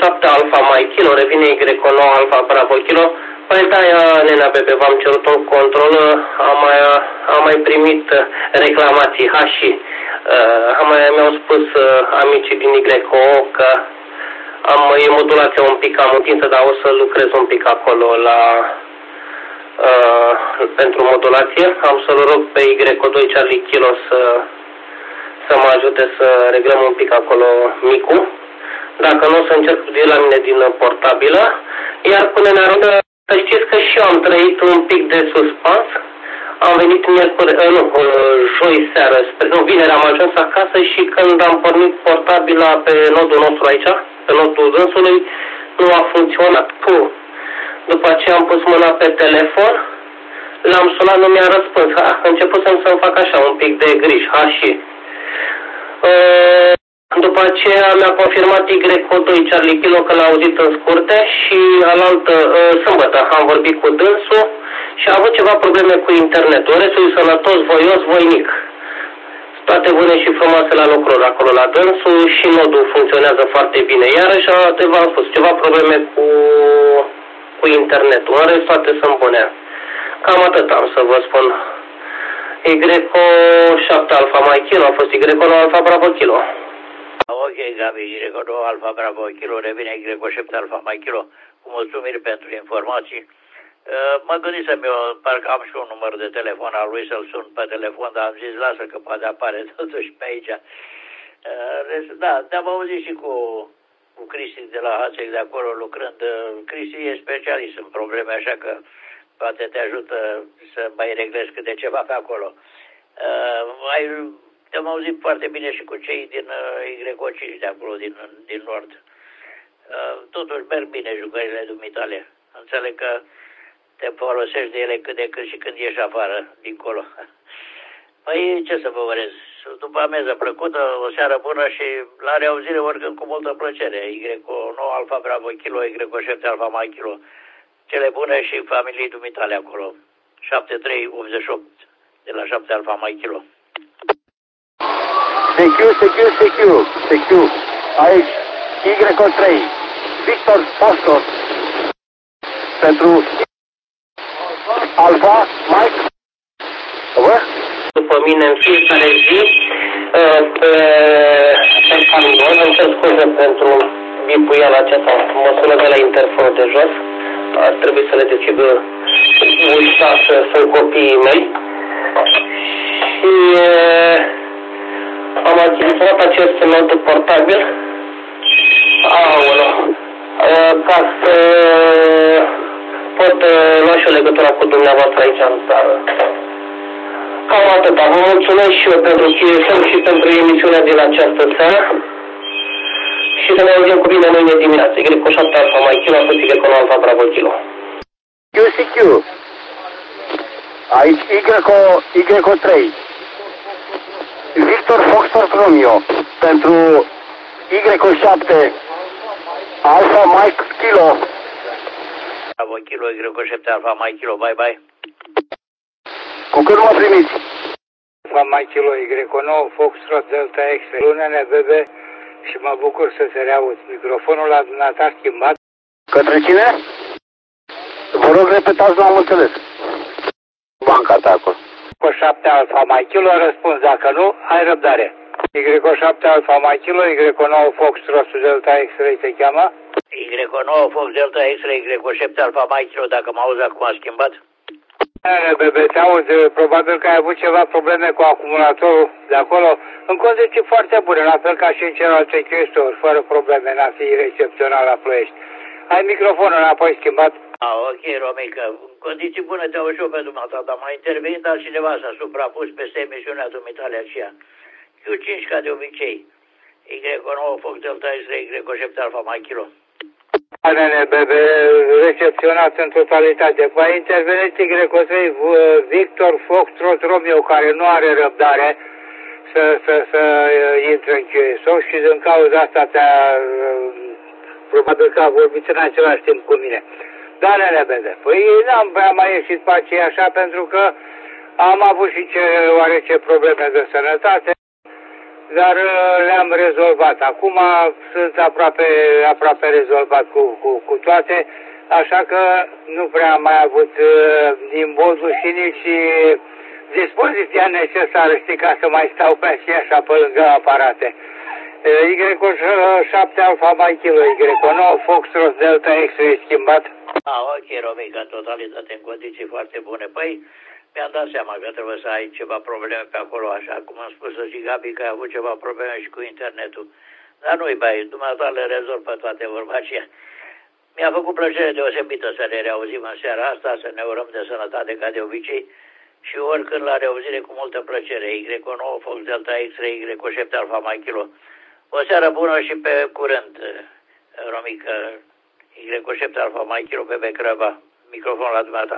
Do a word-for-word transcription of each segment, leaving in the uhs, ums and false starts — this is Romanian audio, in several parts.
șapte Alfa Mai Kilo, revine Y nouă Alfa Bravo Kilo. Păi da, nena Bebe, v-am cerut o controlă, am mai, am mai primit reclamații, ha, și uh, am mai, mi-au spus uh, amicii din Y O că am, e modulația un pic cam întinsă, dar o să lucrez un pic acolo la, uh, pentru modulație. Am să-l rog pe Y doi Charlie Kilo să, să mă ajute să reglăm un pic acolo micul. Dacă nu, o să încerc de la mine din portabilă. Iar până ne arată, să știți că și eu am trăit un pic de suspans. Am venit miercuri, nu, joi seară, nu, vineri am ajuns acasă și când am pornit portabila pe nodul nostru aici, pe nodul dânsului, nu a funcționat. Puh. După aceea am pus mâna pe telefon, l-am sunat, nu mi-a răspuns. Ha, începusem să-mi fac așa un pic de griji, ha, și... Uh, După aceea mi-a confirmat Y doi Charlie Kilo că l-a auzit în scurte și alaltă sâmbătă am vorbit cu dânsul și a avut ceva probleme cu internetul. Restul e sănătos, voios, voinic. Toate bune și frumoase la lucruri acolo la dânsul și nodul funcționează foarte bine. Iarăși, v-am spus, ceva probleme cu, cu internetul. În rest, toate sunt bune. Cam atât am să vă spun. Y șapte Alfa Mai Kilo a fost Y nouă Alfa Bravo Kilo. Ok, Gabi, Y nouă Alfa Bravo Kilo, revine Y șapte Alfa Mai Kilo, cu mulțumiri pentru informații. Uh, mă gândisem eu, parcă am și un număr de telefon al lui să-l sun pe telefon, dar am zis, lasă că poate apare totuși pe aici. Uh, da, te-am auzit și cu, cu Cristi de la Hațec de acolo lucrând. Cristi e specialist în probleme, așa că poate te ajută să mai reglezi câte ceva pe acolo. Uh, ai... Am auzit foarte bine și cu cei din uh, Y cinci de acolo, din, din nord. Uh, totuși merg bine jucările dumitale. Înțeleg că te folosești de ele cât de cât și când ieși afară, dincolo. Păi, ce să vă urez? După ameză plăcută, o seară bună și la reauzire oricând cu multă plăcere. Y nouă Alfa Bravo Kilo, Y șapte Alfa Mai Kilo. Cele bune și familiei dumitale acolo. șapte trei optzeci și opt de la șapte Alfa Mai Kilo. Secu, secu, secu, secu. Aici, Y trei, Victor Foxtrot. Pentru Alfa, Mike. Bă? După mine în fiecare zi, pe, pe camion, îmi cer scuze pentru bipuiala aceasta, măsură de la interfonul de jos. Ar trebui să le deschid ușa, să sunt copiii mei. Și... am achiziționat acest nod portabil, aoleu, ca să pot lua și o legătură cu dumneavoastră aici în țară. Cam atâta. Vă mulțumesc și eu pentru T S M și pentru emisiunea din această seară și să ne auzim cu bine mâine dimineață. Y șapte Alfa Mai Kilo a fost Y nouă Alfa Bravo Kilo. Q C Q. Aici Y trei. Victor Foxtrot Romeo pentru Y șapte Alfa Mike Kilo. Bravo Kilo, Y șapte Alfa Mike Kilo, bye bye. Cu cât mă primiți? Alfa Mike Kilo, Y nouă Foxtrot Delta X-ray. Lună ne bebe și mă bucur să te reaud. Microfonul la dumneata schimbat. Către cine? Vă rog, repetați, nu am înțeles. Banca ta acolo. Y șapte Alfa Mai Kilo a răspuns, dacă nu, ai răbdare. Y șapte Alfa Mai Kilo, Y nouă Foxtrot Delta X-ray te cheamă? Y nouă Fox Delta X-ray, Y șapte Alfa Mai Kilo, dacă mă auzi acum a schimbat? Bebe, te aud, probabil că ai avut ceva probleme cu acumulatorul de acolo, în condiții foarte bune, la fel ca și în celelalte chestiuni, fără probleme, n-a fi recepționat la Ploiești. Ai microfonul înapoi schimbat? Ah, ok, Romica, în condiții bune te aud și eu pe dumneata, dar m-a intervenit altcineva, s-a suprapus peste emisiunea dumitale aceea. Q cinci ca de obicei, Y nouă Fox Delta X-ray, Y șapte Alfa Mai Kilo. Nene, bebe, recepționat în totalitate. Va intervenit Y trei Victor Foxtrot Romeo, care nu are răbdare să, să, să intre în Q S O și din cauza asta te-a, probabil că a vorbit în același timp cu mine. Da, nene, bebe, păi n-am prea mai ieșit pe aceea așa pentru că am avut și ce, oarece probleme de sănătate. dar le-am rezolvat. Acum sunt aproape, aproape rezolvat cu, cu, cu toate, așa că nu prea am mai avut imboldul și nici dispoziția necesară, știi, ca să mai stau pe și așa pe lângă aparate. Y șapte Alfa Mike Kilo, Y nouă Foxtrot Delta X-ray schimbat. Ah, ok, Romica, în totalitate, în condiții foarte bune. Păi, mi-am dat seama că trebuie să ai ceva probleme pe acolo, așa cum am spus și Gabi, că ai avut ceva probleme și cu internetul. Dar nu-i bai, dumneata le rezolv pe toate, vorba aceea. Mi-a făcut plăcere deosebită să ne reauzim în seara asta, să ne urăm de sănătate ca de obicei și oricând la reauzire cu multă plăcere. Y nouă Fox Delta X-ray, Y șapte Alfa Mike Kilo. O seară bună și pe curând, Romica. Y șapte Alfa Mike Kilo, Bebe Crăva. Microfon la dumneata.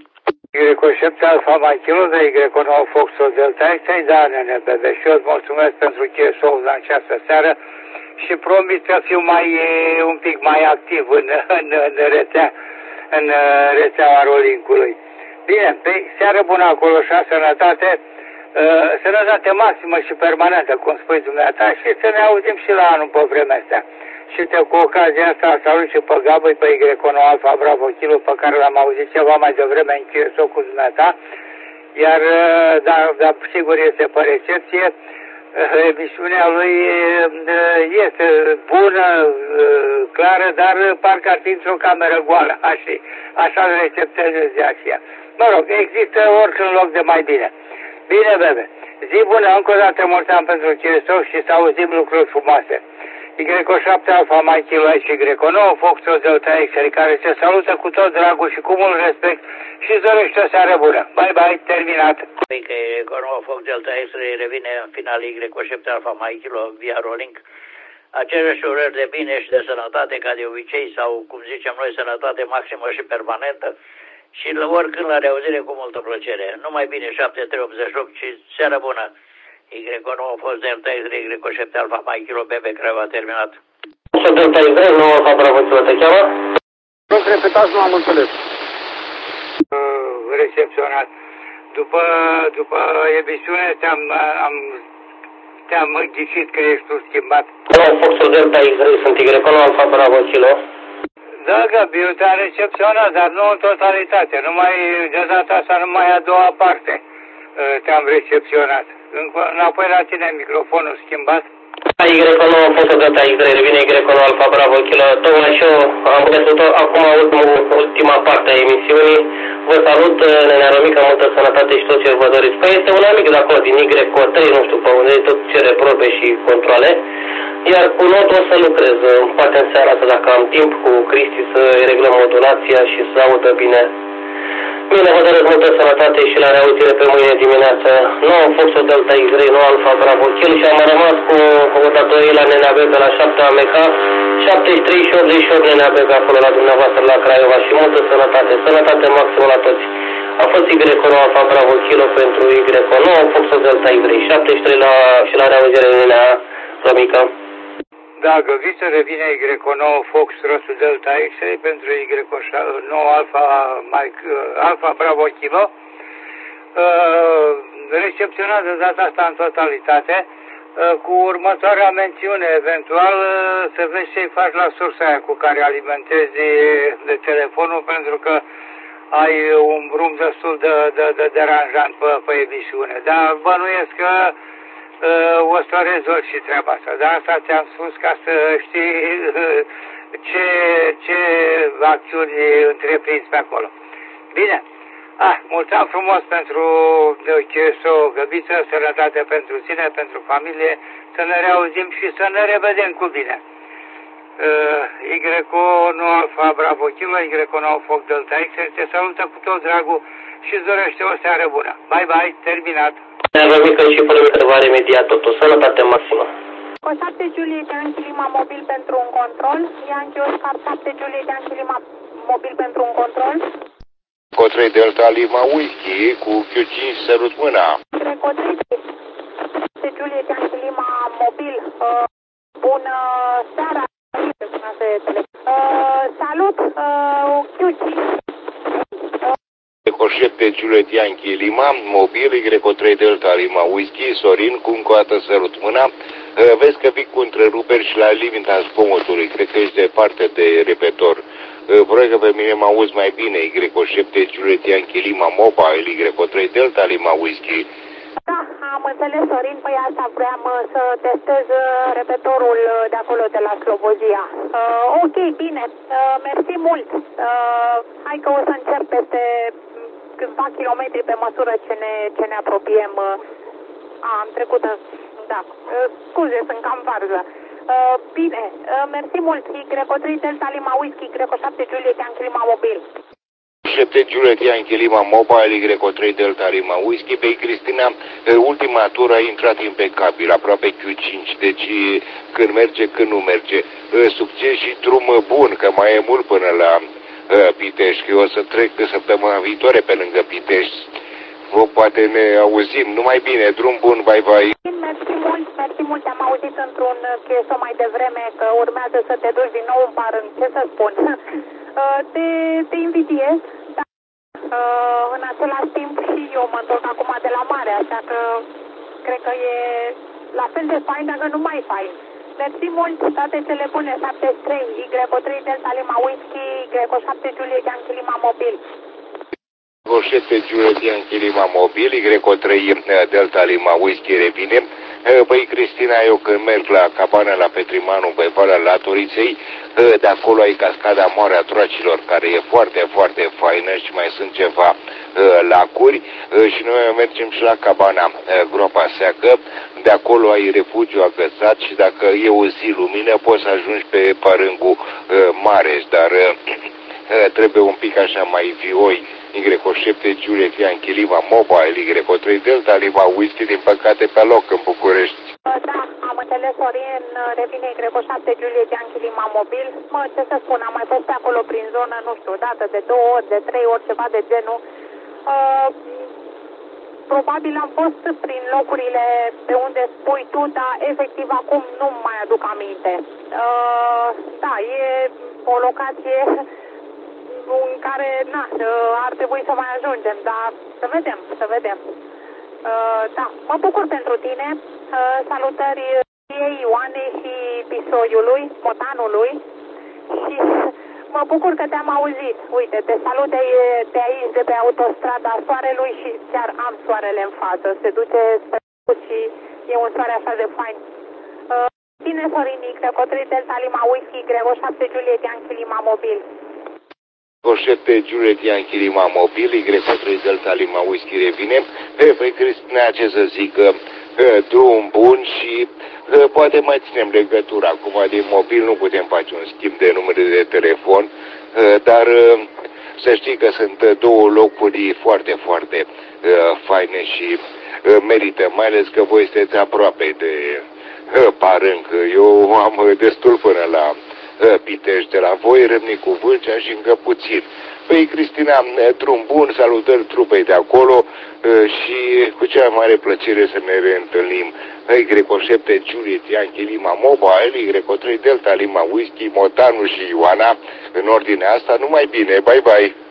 Y șapte Alfa Mike Kilo de Y nouă Fox Delta X-ray, da, nene, Bebe. Și eu îți mulțumesc pentru ce s-o la această seară și promit să fiu mai, un pic mai activ în, în, în rețea, în rețeaua Rollincului. Bine, pe seară bună acolo și sănătate. Uh, sănătate maximă și permanentă, cum spui dumneata, și să ne auzim și la anul pe vremea asta. Și te, cu ocazia asta salut și pe Gabăi, pe Y nouă Alfa Bravo Kilo, pe care l-am auzit ceva mai devreme în Q S O cu dumneata, iar, uh, dar, dar sigur este pe recepție, uh, emisiunea lui uh, este bună, uh, clară, dar parcă ar fi într-o cameră goală, așa, așa îl recepteze ziaxia. Mă rog, există oricând loc de mai bine. Bine, Bebe. Zi bună, încă o dată mulți ani pentru Q S O și să auzim lucruri frumoase. Y șapte Alfa Mike Kilo și Y nouă Foxtrot Delta X-ray, care se salută cu tot dragul și cu mult respect și îți dorește o seară bună. Bye, bye, terminat. Că Y nouă Fox Delta X-ray revine în final Y șapte Alfa Mike Kilo via Rolling. Aceleași urări de bine și de sănătate, ca de obicei, sau, cum zicem noi, sănătate maximă și permanentă. Și oricând la reauzire cu multă plăcere. Numai bine, șapte trei optzeci și opt și seară bună. Y nouă Fox Delta X-ray, Y șapte Alfa Mike Kilo, Bebe Crăva, terminat. Fox Delta X-ray, nouă Alfa Bravo Kilo, te cheamă? Rog, repetați, nu am înțeles. Uh, recepționat. După, după emisiune te-am am, te-am ghicit că ești tu schimbat. nouă Fox Delta X-ray, sunt Y nouă Alfa Bravo Kilo. Da, Gabi, eu te-am recepționat, dar nu în totalitate. Numai de data asta, numai a doua parte te-am recepționat. Înapoi la tine microfonul schimbat. Y nouă Fox Delta X-ray, revine Y nouă Alfa Bravo Kilo. Tocmai și eu am găsit acum ultima parte a emisiunii. Vă salut, Nenea Romica, multă sănătate și tot ce vă doriți. Păi este un amic de acolo, din Y trei, nu știu pe unde, tot cere probe și controle. Iar cu notul o să lucrez, poate în seara asta, dacă am timp, cu Cristi să reglăm modulația și să audă bine. Bine, vă doresc multă sănătate și la reauzire pe mâine dimineață. nouă Fox Delta X-ray, nouă Alfa Bravo Kilo și am rămas cu o datorie la Nenea Bebe la șapte A M K, șaptezeci și trei și optzeci și opt Nenea Bebe acolo la dumneavoastră la Craiova și multă sănătate, sănătate maximă la toți. A fost Y nouă Alfa Bravo Kilo pentru Y nouă Fox Delta X-ray, șaptezeci și trei la, și la reauzire Nenea Romica. Da, Găviță revine Y nouă Foxtrot Delta X-ray pentru Y nouă Alfa, Mike, Alfa Bravo Kilo. Uh, recepționat de data asta în totalitate, uh, cu următoarea mențiune, eventual uh, să vezi ce-i faci la sursa aia cu care alimentezi de telefonul, pentru că ai un brum destul de, de, de deranjant pe, pe emisiune. Dar bănuiesc că o să rezolv și treaba asta. Dar asta ți-am spus ca să știi ce, ce acțiuni întreprinzi pe acolo. Bine. Ah, mulțumim frumos pentru Q S O, Găbiță, sănătate pentru tine, pentru familie, să ne reauzim și să ne revedem cu bine. Uh, Y nouă Alfa Bravo Kilo, Y nouă Fox Delta X-ray, te salută cu tot dragul și îți dorește o seară bună. Bye, bye, terminat. Ne-am mică și până mică va remedia totul. Sănătate maximă. Cu șapte Julie de Anchilima mobil pentru un control. Yankee Oscar șapte Julie de Anchilima mobil pentru un control. Cu trei Delta Lima Whisky cu Q cinci sărut mâna. Cu trei șapte Julie de Anchilima mobil. Uh, bună seara. Uh, salut. Uh, Q cinci. Cu șapte Juliet Yankee Lima, mobil, Y trei Delta Lima Whisky, Sorin, cu încă o dată sărut mâna. Vezi că vii cu întreruperi și la limita zgomotului, cred că ești departe de repetor. Vreau că pe mine mă auzi mai bine, Y șapte Juliet Yankee Lima Mobile, Y trei Delta Lima Whisky. Da, am înțeles, Sorin, păi asta vreau să testez repetorul de acolo, de la Slobozia. Uh, ok, bine, uh, mersi mult. Uh, hai că o să încep peste câțiva kilometri pe măsură ce ne, ce ne apropiem. Uh, am trecut, în, da, uh, scuze, sunt cam varză. Uh, bine, uh, mersi mult, Y trei Delta Lima Whisky, Y șapte Juliet Yankee Lima Mobil. șapte Juliet Yankee Lima Mobile, Y trei Delta Lima Whisky. Pe Cristina, ultima tură a intrat impecabil, aproape Q cinci, deci când merge, când nu merge. Succes și drum bun, că mai e mult până la uh, Pitești, că eu o să trec săptămâna viitoare pe lângă Pitești. Vă poate ne auzim, numai bine, drum bun, bye bye. Mersi mult, mersi mult, am auzit într-un cheso mai devreme că urmează să te duci din nou în parâng, ce să spun. Te, te invidiez, dar în același timp și eu mă întorc acum de la mare, așa că cred că e la fel de fain, dacă nu mai fain. Mersi mult, toate cele bune, șaptezeci și trei, Y trei Delta Lima Whisky, Y șapte Juliet Yankee Lima Mobil. Y șapte Juliet Yankee Lima Mobil, Y trei Delta Lima Whisky revine. Păi, Cristina, eu când merg la cabana la Petrimanu, pe Valea Latoriței, de acolo ai cascada Moarea Troacilor, care e foarte, foarte faină și mai sunt ceva lacuri și noi mergem și la cabana Groapa Seacă, de acolo ai refugiu agățat și dacă e o zi lumină poți să ajungi pe Părângul Mareș, dar trebuie un pic așa mai vioi. Y șapte Juliet Yankee Lima Mobile, Y trei Delta Lima Whisky, din păcate pe loc în București. Da, am înțeles, Sorin, revine Y șapte Juliet Yankee Lima Mobil. Mă, ce să spun, am mai fost pe acolo prin zonă, nu știu, o dată, de două ori, de trei ori, ceva de genul. Uh, probabil am fost prin locurile pe unde spui tu, dar efectiv acum nu mai aduc aminte. Uh, da, e o locație în care, na, ar trebui să mai ajungem, dar să vedem, să vedem. Uh, da, mă bucur pentru tine, uh, salutări ei, Ioanei și Pisoiului, Motanului și mă bucur că te-am auzit. Uite, te salut de, de aici, de pe autostrada Soarelui și chiar am soarele în față, se duce și e un soare așa de fain. Uh, bine, Sorinic, Y trei Delta Lima Whisky, Y șapte Juliet Yankee Lima Mobil. Y șapte Juliet Yankee Lima Mobil, Y trei Delta Lima Whisky revine. Păi, Cristina, ce să zic, drum bun și poate mai ținem legătura. Acum din mobil nu putem face un schimb de numere de telefon, dar să știi că sunt două locuri foarte, foarte faine și merită, mai ales că voi sunteți aproape de Parâng. Eu am destul până la Pitești, de la voi, Râmnicu Vâlcea și încă puțin. Păi, Cristina, drum bun, salutări trupei de acolo și cu cea mai mare plăcere să ne reîntâlnim. Y șapte Juliet Yankee Lima Mobile, Y trei Delta Lima Whisky, Motanu și Ioana, în ordinea asta, numai bine, bye bye!